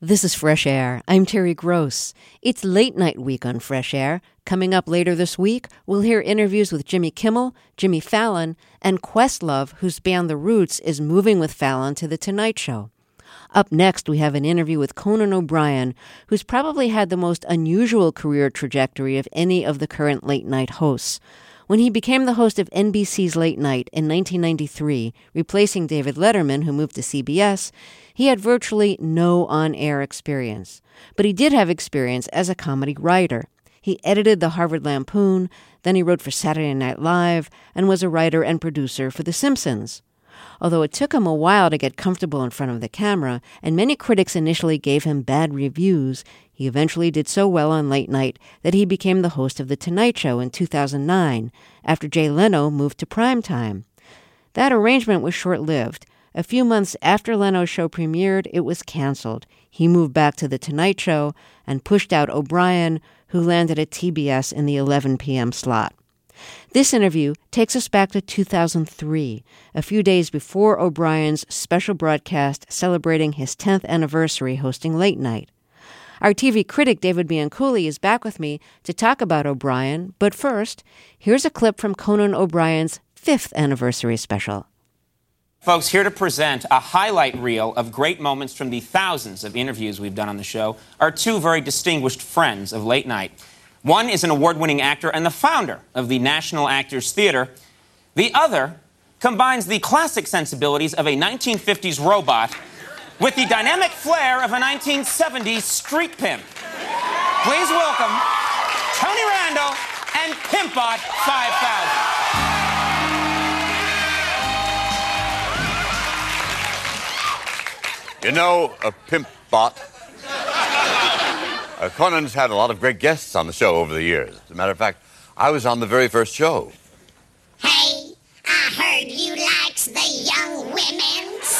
This is Fresh Air. I'm Terry Gross. It's late night week on Fresh Air. Coming up later this week, we'll hear interviews with Jimmy Kimmel, Jimmy Fallon, and Questlove, whose band The Roots is moving with Fallon to The Tonight Show. Up next, we have an interview with Conan O'Brien, who's probably had the most unusual career trajectory of any of the current late-night hosts. When he became the host of NBC's Late Night in 1993, replacing David Letterman, who moved to CBS, he had virtually no on-air experience. But he did have experience as a comedy writer. He edited the Harvard Lampoon, then he wrote for Saturday Night Live, and was a writer and producer for The Simpsons. Although it took him a while to get comfortable in front of the camera, and many critics initially gave him bad reviews, he eventually did so well on Late Night that he became the host of The Tonight Show in 2009, after Jay Leno moved to primetime. That arrangement was short-lived. A few months after Leno's show premiered, it was canceled. He moved back to The Tonight Show and pushed out O'Brien, who landed at TBS in the 11 p.m. slot. This interview takes us back to 2003, a few days before O'Brien's special broadcast celebrating his 10th anniversary hosting Late Night. Our TV critic David Bianculli is back with me to talk about O'Brien, but first, here's a clip from Conan O'Brien's 5th anniversary special. Folks, here to present a highlight reel of great moments from the thousands of interviews we've done on the show are two very distinguished friends of Late Night. One is an award-winning actor and the founder of the National Actors Theater. The other combines the classic sensibilities of a 1950s robot with the dynamic flair of a 1970s street pimp. Please welcome Tony Randall and Pimpbot 5000. You know, a Pimpbot. Conan's had a lot of great guests on the show over the years. As a matter of fact, I was on the very first show. Hey, I heard you likes the young women's.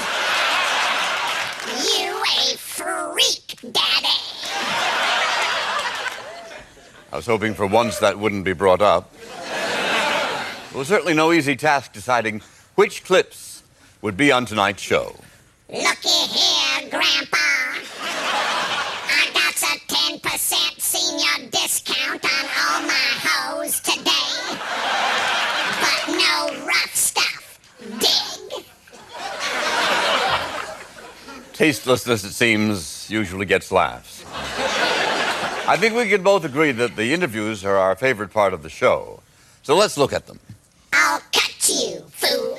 You a freak, Daddy. I was hoping for once that wouldn't be brought up. It was certainly no easy task deciding which clips would be on tonight's show. Looky here, Grandpa. I got a 10% senior discount on all my hoes today. But no rough stuff. Dig? Tastelessness, it seems, usually gets laughs. I think we can both agree that the interviews are our favorite part of the show. So let's look at them. I'll cut you, fool.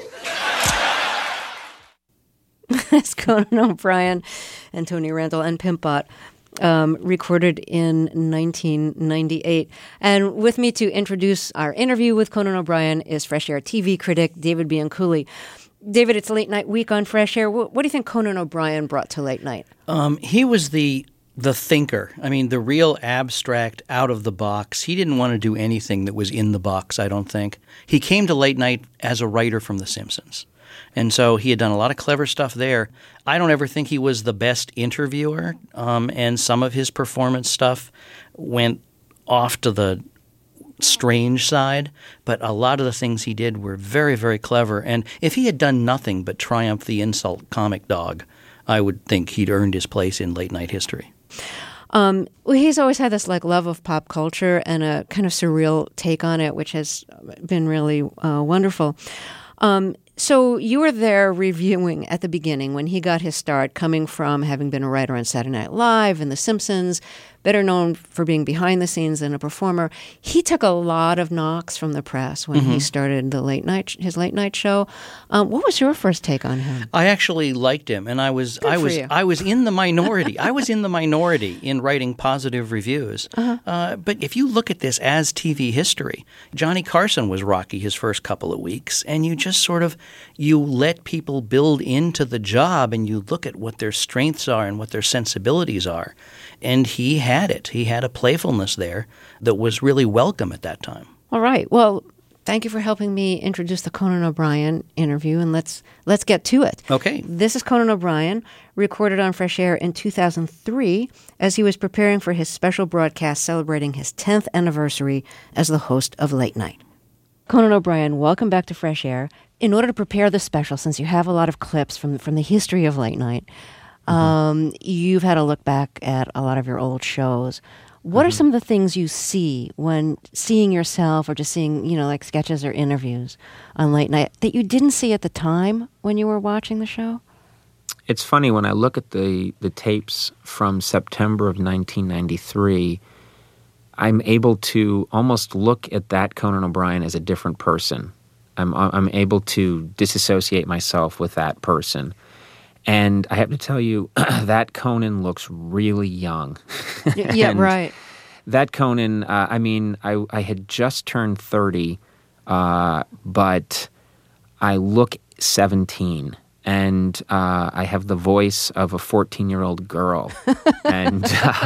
That's Conan O'Brien and Tony Randall and Pimpbot, recorded in 1998. And with me to introduce our interview with Conan O'Brien is Fresh Air TV critic David Bianculli. David, it's Late Night Week on Fresh Air. What do you think Conan O'Brien brought to Late Night? He was the thinker. I mean, the real abstract, out of the box. He didn't want to do anything that was in the box, I don't think. He came to Late Night as a writer from The Simpsons. And so he had done a lot of clever stuff there. I don't ever think he was the best interviewer, and some of his performance stuff went off to the strange side, but a lot of the things he did were very, very clever. And if he had done nothing but triumph the insult comic dog, I would think he'd earned his place in late night history. Well, he's always had this love of pop culture and a kind of surreal take on it, which has been really wonderful. So you were there reviewing at the beginning when he got his start, coming from having been a writer on Saturday Night Live and The Simpsons, better known for being behind the scenes than a performer. He took a lot of knocks from the press when he started his late night show. What was your first take on him? I actually liked him, and I was in the minority. I was in the minority in writing positive reviews. But if you look at this as TV history, Johnny Carson was rocky his first couple of weeks, and you just sort of you let people build into the job, and you look at what their strengths are and what their sensibilities are. And he had it. He had a playfulness there that was really welcome at that time. All right. Well, thank you for helping me introduce the Conan O'Brien interview, and let's get to it. Okay. This is Conan O'Brien, recorded on Fresh Air in 2003 as he was preparing for his special broadcast celebrating his 10th anniversary as the host of Late Night. Conan O'Brien, welcome back to Fresh Air. In order to prepare the special, since you have a lot of clips from the history of Late Night, You've had to look back at a lot of your old shows. What are some of the things you see when seeing yourself or just seeing, like sketches or interviews on late night that you didn't see at the time when you were watching the show? It's funny, when I look at the tapes from September of 1993, I'm able to almost look at that Conan O'Brien as a different person. I'm able to disassociate myself with that person. And I have to tell you, that Conan looks really young. Yeah, right. That Conan, I had just turned 30, but I look 17. And I have the voice of a 14-year-old girl. and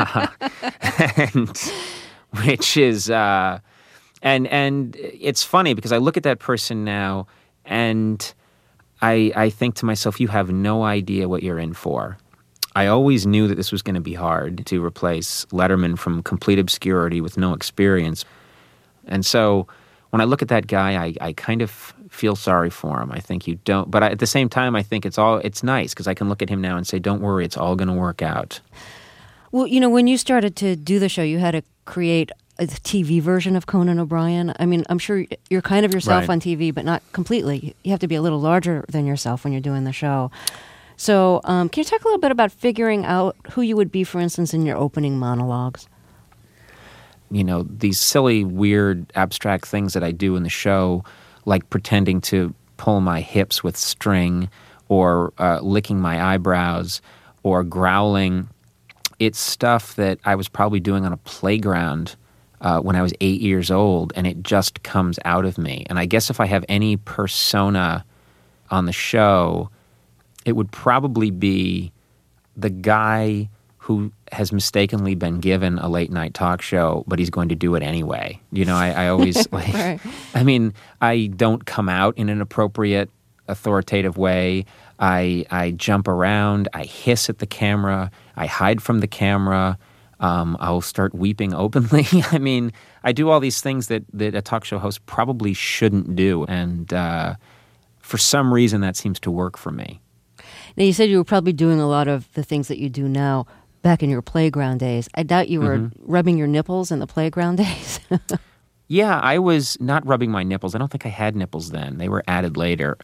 which is... And it's funny because I look at that person now and I think to myself, you have no idea what you're in for. I always knew that this was going to be hard to replace Letterman from complete obscurity with no experience. And so when I look at that guy, I kind of feel sorry for him. I think you don't. But at the same time, I think it's nice because I can look at him now and say, don't worry, it's all going to work out. Well, when you started to do the show, you had to create a TV version of Conan O'Brien. I mean, I'm sure you're kind of yourself Right. on TV, but not completely. You have to be a little larger than yourself when you're doing the show. So can you talk a little bit about figuring out who you would be, for instance, in your opening monologues? These silly, weird, abstract things that I do in the show, like pretending to pull my hips with string or licking my eyebrows or growling. It's stuff that I was probably doing on a playground when I was 8 years old, and it just comes out of me. And I guess if I have any persona on the show, it would probably be the guy who has mistakenly been given a late-night talk show, but he's going to do it anyway. I always, Right. I don't come out in an appropriate, authoritative way. I jump around. I hiss at the camera. I hide from the camera. I'll start weeping openly. I do all these things that a talk show host probably shouldn't do. And for some reason, that seems to work for me. Now, you said you were probably doing a lot of the things that you do now back in your playground days. I doubt you were rubbing your nipples in the playground days. Yeah, I was not rubbing my nipples. I don't think I had nipples then. They were added later.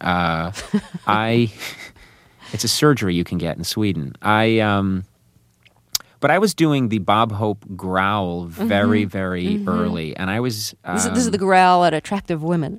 It's a surgery you can get in Sweden. But I was doing the Bob Hope growl very, very early, and I was... This is the growl at attractive women.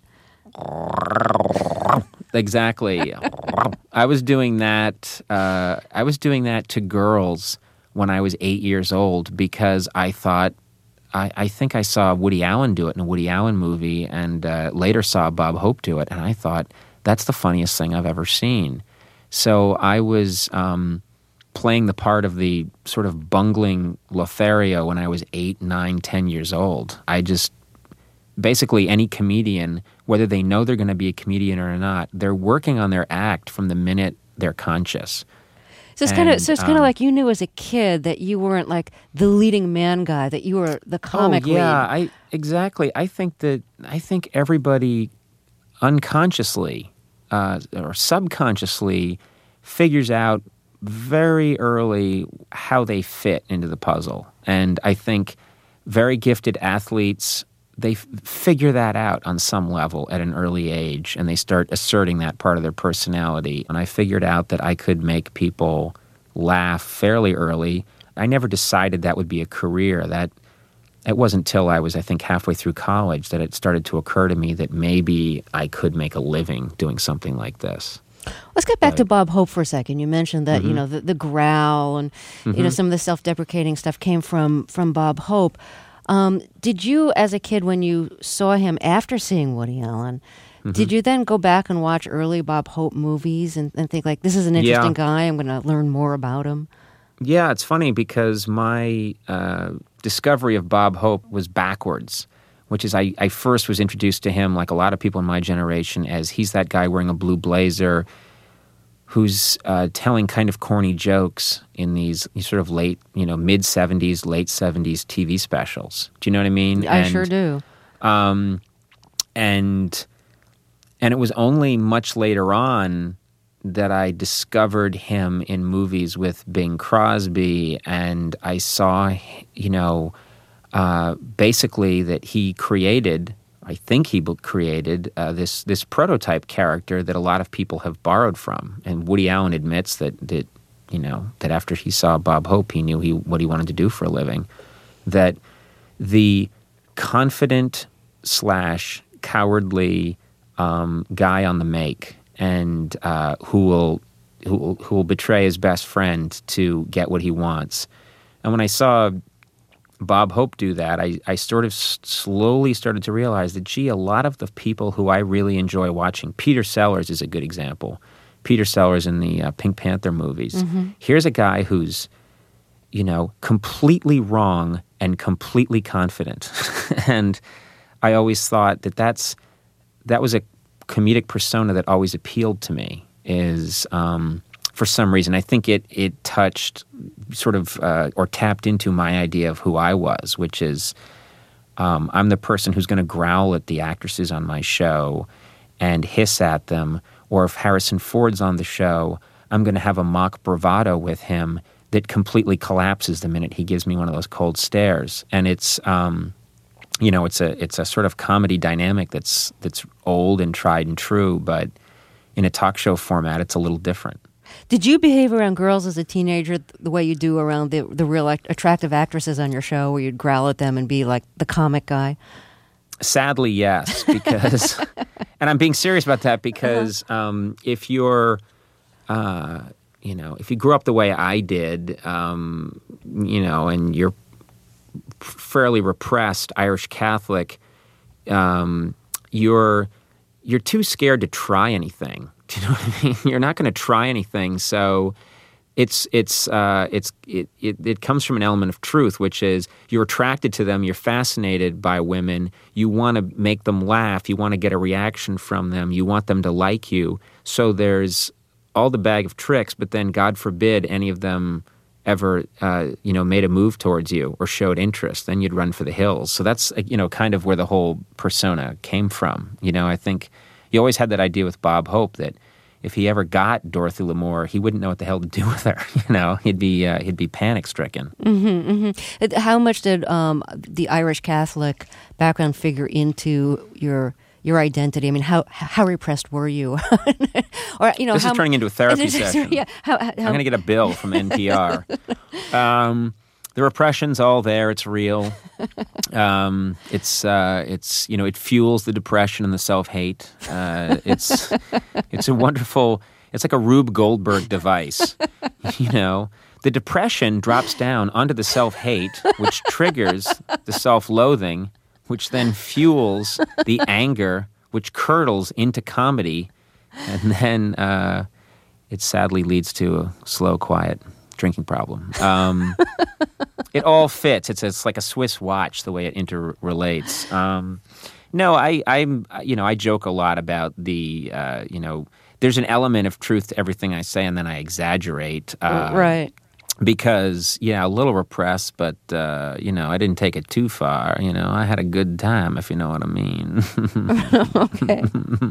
Exactly. I was doing that. I was doing that to girls when I was 8 years old because I thought, I think I saw Woody Allen do it in a Woody Allen movie, and later saw Bob Hope do it, and I thought that's the funniest thing I've ever seen. So I was playing the part of the sort of bungling Lothario when I was 8, 9, 10 years old. I just basically any comedian, whether they know they're going to be a comedian or not, they're working on their act from the minute they're conscious. So it's kind of like you knew as a kid that you weren't like the leading man guy, that you were the comic lead. Exactly. I think everybody unconsciously or subconsciously figures out very early how they fit into the puzzle. And I think very gifted athletes, they figure that out on some level at an early age, and they start asserting that part of their personality. And I figured out that I could make people laugh fairly early. I never decided that would be a career. That it wasn't till I was, I think, halfway through college that it started to occur to me that maybe I could make a living doing something like this. Let's get back to Bob Hope for a second. You mentioned that, the growl and, some of the self-deprecating stuff came from Bob Hope. Did you, as a kid, when you saw him after seeing Woody Allen, did you then go back and watch early Bob Hope movies and think, like, this is an interesting guy, I'm going to learn more about him? Yeah, it's funny because my discovery of Bob Hope was backwards, which is I first was introduced to him, like a lot of people in my generation, as he's that guy wearing a blue blazer who's telling kind of corny jokes in these sort of late, mid-'70s, late '70s TV specials. Do you know what I mean? I sure do. And it was only much later on that I discovered him in movies with Bing Crosby, and I saw, basically that he created, I think he created this prototype character that a lot of people have borrowed from. And Woody Allen admits that after he saw Bob Hope, he knew what he wanted to do for a living. That the confident / cowardly guy on the make, and who will betray his best friend to get what he wants. And when I saw Bob Hope do that, I sort of slowly started to realize that, gee, a lot of the people who I really enjoy watching, Peter Sellers is a good example. Peter Sellers in the Pink Panther movies. Mm-hmm. Here's a guy who's, completely wrong and completely confident. And I always thought that was a comedic persona that always appealed to me, is for some reason. I think it touched sort of or tapped into my idea of who I was, which is I'm the person who's going to growl at the actresses on my show and hiss at them. Or if Harrison Ford's on the show, I'm going to have a mock bravado with him that completely collapses the minute he gives me one of those cold stares. And it's it's a sort of comedy dynamic that's old and tried and true, but in a talk show format, it's a little different. Did you behave around girls as a teenager the way you do around the real attractive actresses on your show, where you'd growl at them and be like the comic guy? Sadly, yes, because, and I'm being serious about that, because if you're, if you grew up the way I did, and you're fairly repressed Irish Catholic, you're too scared to try anything. Do you know what I mean? You're not going to try anything, so it comes from an element of truth, which is you're attracted to them, you're fascinated by women, you want to make them laugh, you want to get a reaction from them, you want them to like you. So there's all the bag of tricks, but then God forbid any of them ever made a move towards you or showed interest, then you'd run for the hills. So that's kind of where the whole persona came from. I think you always had that idea with Bob Hope that if he ever got Dorothy Lamour, he wouldn't know what the hell to do with her. He'd be panic stricken. Mm-hmm, mm-hmm. How much did the Irish Catholic background figure into your identity? I mean, how repressed were you? Or this is turning into a therapy session. Yeah, I'm going to get a bill from NPR. The repression's all there. It's real. It fuels the depression and the self-hate. It's a wonderful. It's like a Rube Goldberg device. The depression drops down onto the self-hate, which triggers the self-loathing, which then fuels the anger, which curdles into comedy, and then it sadly leads to a slow, quiet drinking problem. It all fits. It's like a Swiss watch, the way it interrelates. No, I joke a lot about the there's an element of truth to everything I say, and then I exaggerate. Right. Because, a little repressed, but, I didn't take it too far. I had a good time, if you know what I mean. Okay.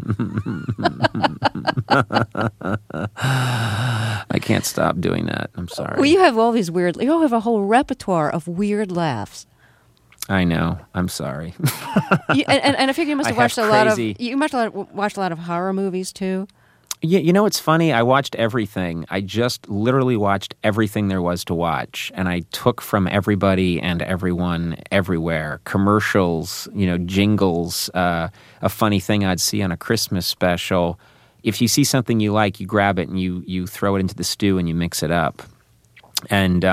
I can't stop doing that. I'm sorry. Well, you have all these you all have a whole repertoire of weird laughs. I know. I'm sorry. And I figure you must have watched watched a lot of horror movies, too. Yeah, it's funny. I watched everything. I just literally watched everything there was to watch. And I took from everybody and everyone everywhere. Commercials, jingles, a funny thing I'd see on a Christmas special. If you see something you like, you grab it and you throw it into the stew and you mix it up. And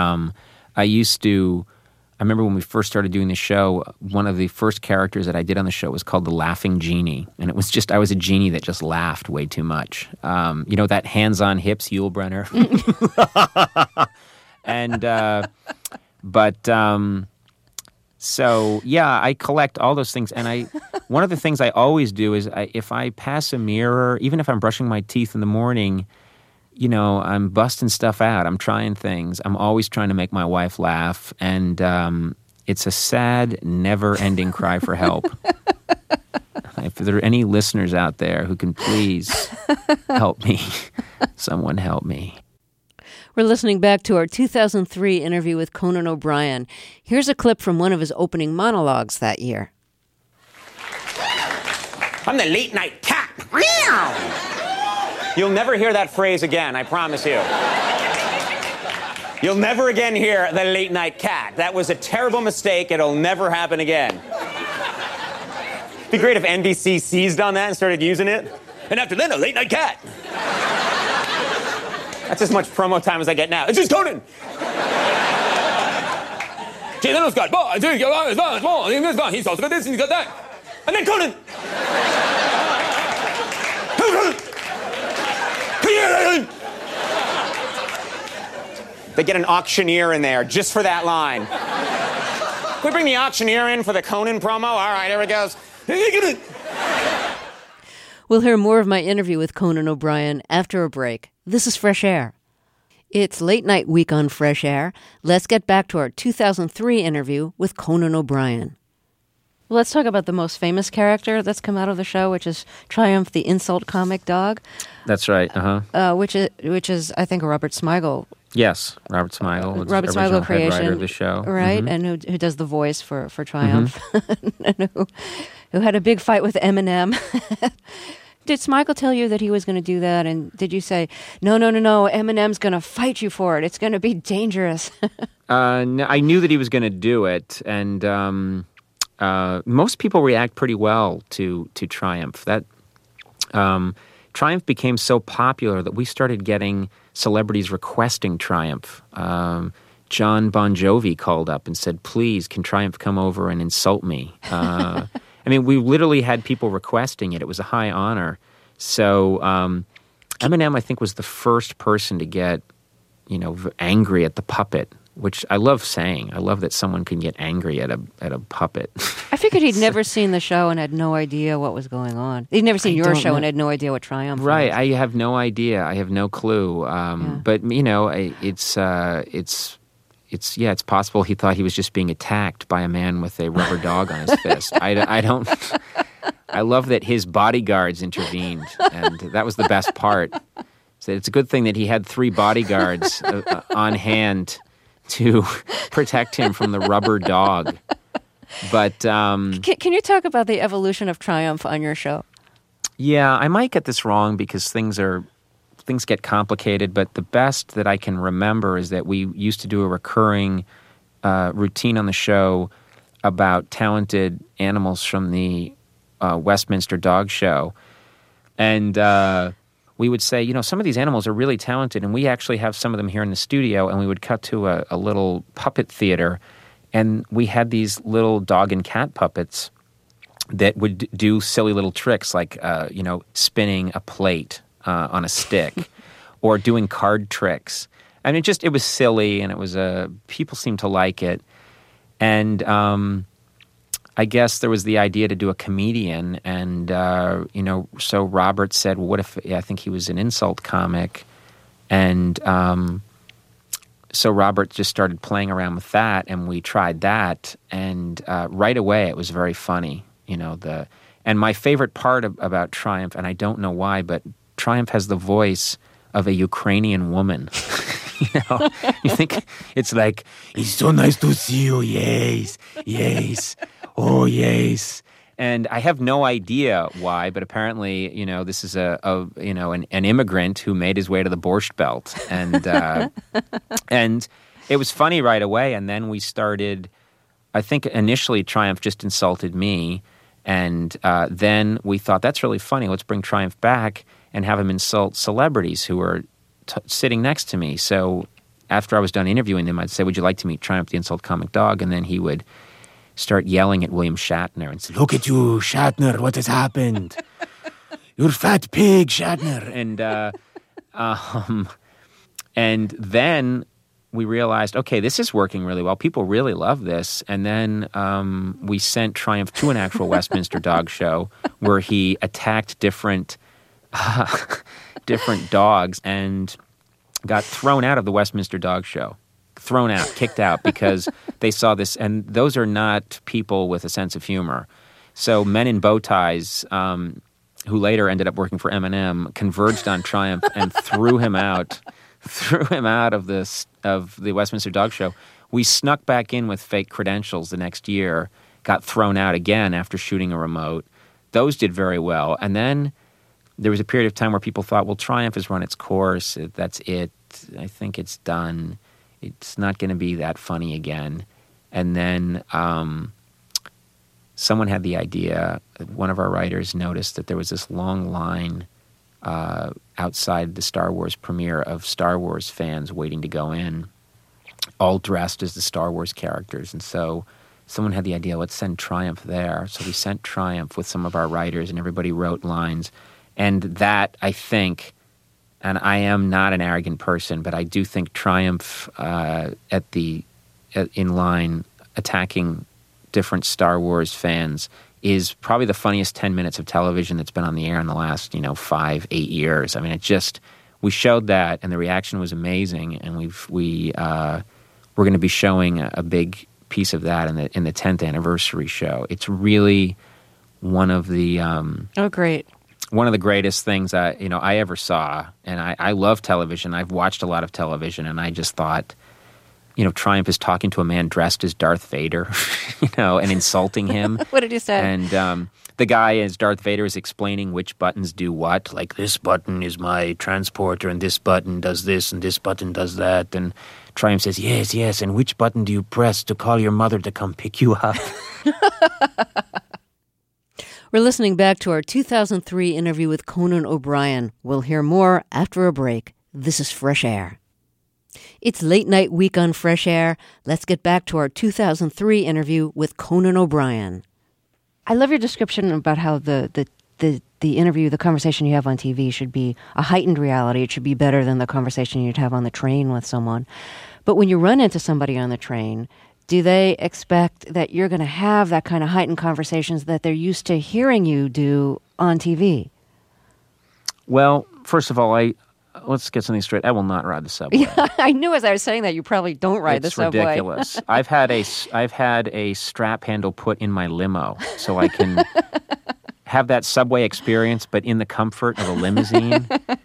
I remember when we first started doing the show, one of the first characters that I did on the show was called the Laughing Genie. And it was I was a genie that just laughed way too much. That hands-on hips Yul Brynner. So yeah, I collect all those things. And one of the things I always do is if I pass a mirror, even if I'm brushing my teeth in the morning, I'm busting stuff out. I'm trying things. I'm always trying to make my wife laugh. And it's a sad, never-ending cry for help. there are any listeners out there who can please help me, someone help me. We're listening back to our 2003 interview with Conan O'Brien. Here's a clip from one of his opening monologues that year. I'm the late night cat. You'll never hear that phrase again, I promise you. You'll never again hear the late night cat. That was a terrible mistake. It'll never happen again. It'd be great if NBC seized on that and started using it. And after that, a late night cat. That's as much promo time as I get now. It's just Conan. He's got he's also got this and he's got that. And then Conan. They get an auctioneer in there just for that line. Can we bring the auctioneer in for the Conan promo? All right, here it goes. We'll hear more of my interview with Conan O'Brien after a break. This is Fresh Air. It's Late Night Week on Fresh Air. Let's get back to our 2003 interview with Conan O'Brien. Well, let's talk about the most famous character that's come out of the show, which is Triumph, the insult comic dog. That's right, Which is, I think, Robert Smigel. Yes, Robert Smigel. Was Robert the original Smigel creation, head writer of the show. Right, and who does the voice for Triumph. And who had a big fight with Eminem. Did Smigel tell you that he was going to do that? And did you say, no, Eminem's going to fight you for it. It's going to be dangerous. No, I knew that he was going to do it. And most people react pretty well to Triumph. That Triumph became so popular that we started getting celebrities requesting Triumph. John Bon Jovi called up and said, please, can Triumph come over and insult me? I mean, we literally had people requesting it. It was a high honor. So Eminem, I think, was the first person to get, angry at the puppet, which I love saying. I love that someone can get angry at a puppet. I figured he'd never seen the show and had no idea what was going on. He'd never seen your show and had no idea what Triumph was. Right. I have no idea. I have no clue. But, it's possible he thought he was just being attacked by a man with a rubber dog on his fist. I don't. I love that his bodyguards intervened, and that was the best part. So it's a good thing that he had 3 bodyguards on hand to protect him from the rubber dog. But can you talk about the evolution of Triumph on your show? Yeah, I might get this wrong because things get complicated, but the best that I can remember is that we used to do a recurring routine on the show about talented animals from the Westminster Dog Show. And we would say, some of these animals are really talented, and we actually have some of them here in the studio, and we would cut to a little puppet theater, and we had these little dog and cat puppets that would do silly little tricks like, spinning a plate on a stick, or doing card tricks. I mean, it was silly, and it was people seemed to like it. And I guess there was the idea to do a comedian, and so Robert said, well, what if, I think he was an insult comic, and so Robert just started playing around with that, and we tried that, and right away it was very funny, and my favorite part about Triumph, and I don't know why, but Triumph has the voice of a Ukrainian woman. You think it's like, it's so nice to see you, yes, oh, yes. And I have no idea why, but apparently, this is an immigrant who made his way to the Borscht Belt. And it was funny right away, and then we started, I think initially Triumph just insulted me, and then we thought, that's really funny, let's bring Triumph back and have him insult celebrities who were sitting next to me. So after I was done interviewing them, I'd say, would you like to meet Triumph the Insult Comic Dog? And then he would start yelling at William Shatner and say, look at you, Shatner, what has happened? You're fat pig, Shatner. And then we realized, okay, this is working really well. People really love this. And then we sent Triumph to an actual Westminster Dog Show where he attacked different dogs and got thrown out of the Westminster Dog Show. Thrown out, kicked out, because they saw this, and those are not people with a sense of humor. So men in bow ties, who later ended up working for Eminem, converged on Triumph and threw him out of the Westminster Dog Show. We snuck back in with fake credentials the next year, got thrown out again after shooting a remote. Those did very well. And then there was a period of time where people thought, well, Triumph has run its course. That's it. I think it's done. It's not going to be that funny again. And then someone had the idea, one of our writers noticed that there was this long line outside the Star Wars premiere of Star Wars fans waiting to go in, all dressed as the Star Wars characters. And so someone had the idea, let's send Triumph there. So we sent Triumph with some of our writers, and everybody wrote lines. And that, I think, and I am not an arrogant person, but I do think Triumph in line attacking different Star Wars fans is probably the funniest 10 minutes of television that's been on the air in the last, 5-8 years. I mean, we showed that, and the reaction was amazing, and we're going to be showing a big piece of that in the 10th anniversary show. It's really one of the great. One of the greatest things I ever saw, and I love television. I've watched a lot of television, and I just thought, Triumph is talking to a man dressed as Darth Vader, and insulting him. What did you say? And the guy as Darth Vader is explaining which buttons do what. Like, this button is my transporter, and this button does this, and this button does that. And Triumph says, yes, and which button do you press to call your mother to come pick you up? We're listening back to our 2003 interview with Conan O'Brien. We'll hear more after a break. This is Fresh Air. It's late night week on Fresh Air. Let's get back to our 2003 interview with Conan O'Brien. I love your description about how the interview, the conversation you have on TV should be a heightened reality. It should be better than the conversation you'd have on the train with someone. But when you run into somebody on the train, do they expect that you're going to have that kind of heightened conversations that they're used to hearing you do on TV? Well, first of all, let's get something straight. I will not ride the subway. Yeah, I knew as I was saying that you probably don't ride the subway. It's ridiculous. I've had a strap handle put in my limo so I can have that subway experience, but in the comfort of a limousine.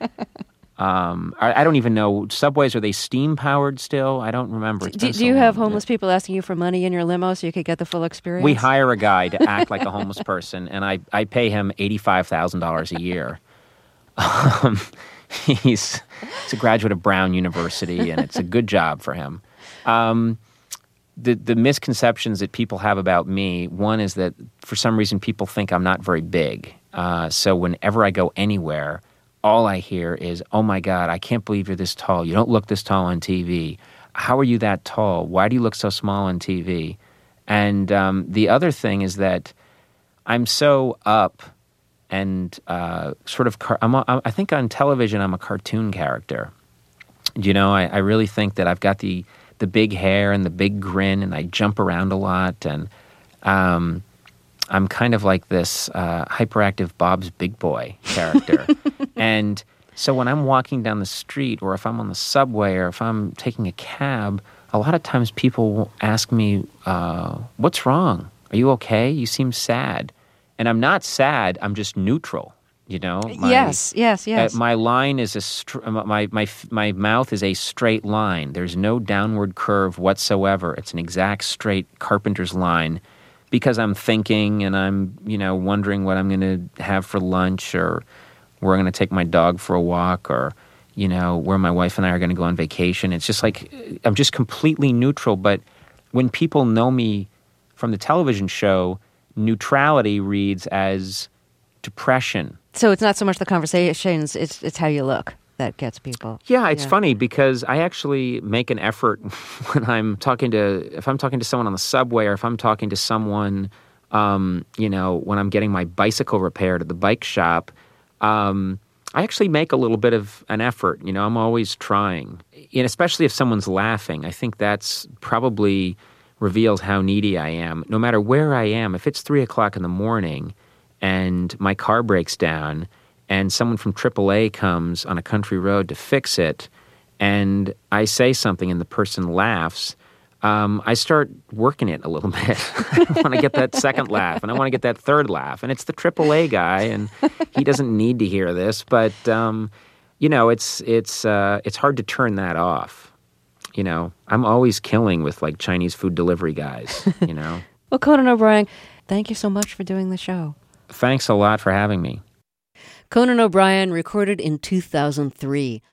I don't even know. Subways, are they steam-powered still? I don't remember. Do you have homeless people asking you for money in your limo so you could get the full experience? We hire a guy to act like a homeless person, and I pay him $85,000 a year. He's a graduate of Brown University, and it's a good job for him. The misconceptions that people have about me, one is that for some reason people think I'm not very big. So whenever I go anywhere, all I hear is, oh my God, I can't believe you're this tall. You don't look this tall on TV. How are you that tall? Why do you look so small on TV? And the other thing is that I'm so up and sort of, I think on television I'm a cartoon character. I really think that I've got the big hair and the big grin, and I jump around a lot, and I'm kind of like this hyperactive Bob's Big Boy character. And so when I'm walking down the street, or if I'm on the subway, or if I'm taking a cab, a lot of times people will ask me, what's wrong? Are you okay? You seem sad. And I'm not sad, I'm just neutral, Yes. My line is my mouth is a straight line. There's no downward curve whatsoever. It's an exact straight carpenter's line, because I'm thinking and I'm, wondering what I'm going to have for lunch, or where I'm going to take my dog for a walk, or, where my wife and I are going to go on vacation. It's just like, I'm just completely neutral. But when people know me from the television show, neutrality reads as depression. So it's not so much the conversations, it's how you look that gets people. Yeah, it's funny because I actually make an effort when if I'm talking to someone on the subway, or if I'm talking to someone, when I'm getting my bicycle repaired at the bike shop, I actually make a little bit of an effort. I'm always trying. And especially if someone's laughing, I think that's probably reveals how needy I am. No matter where I am, if it's 3 o'clock in the morning and my car breaks down and someone from AAA comes on a country road to fix it, and I say something and the person laughs, I start working it a little bit. I want to get that second laugh, and I want to get that third laugh. And it's the AAA guy, and he doesn't need to hear this. But it's hard to turn that off. I'm always killing with like Chinese food delivery guys. Well, Conan O'Brien, thank you so much for doing the show. Thanks a lot for having me. Conan O'Brien recorded in 2003.